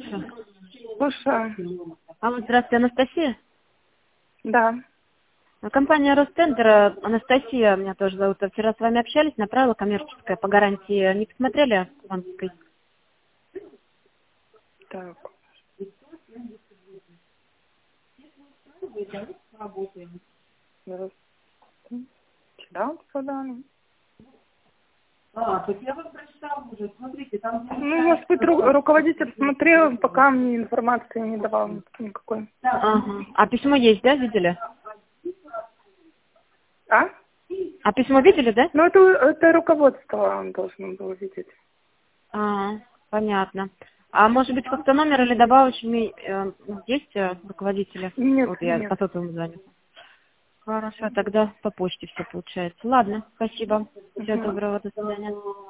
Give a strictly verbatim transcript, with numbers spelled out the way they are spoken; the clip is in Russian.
слушаю. Слушаю. Алло, здравствуйте, Анастасия. Да. Компания Ростендер, Анастасия, меня тоже зовут. Вчера с вами общались, направила коммерческая по гарантии. Не посмотрели банковской? Так. Да, да. А, так я вас прочитала уже. Смотрите, там... Ну, может быть, ру- руководитель смотрел, пока мне информации не давал никакой. Ага. А письмо есть, да, видели? А? А письмо видели, да? Ну, это, это руководство он должен был видеть. А, понятно. А может быть, как-то номер или добавочный э, есть э, руководители? Нет, Вот я нет. по сотовому звоню. Хорошо, тогда по почте все получается. Ладно, спасибо. Всего Мгм. доброго, до свидания.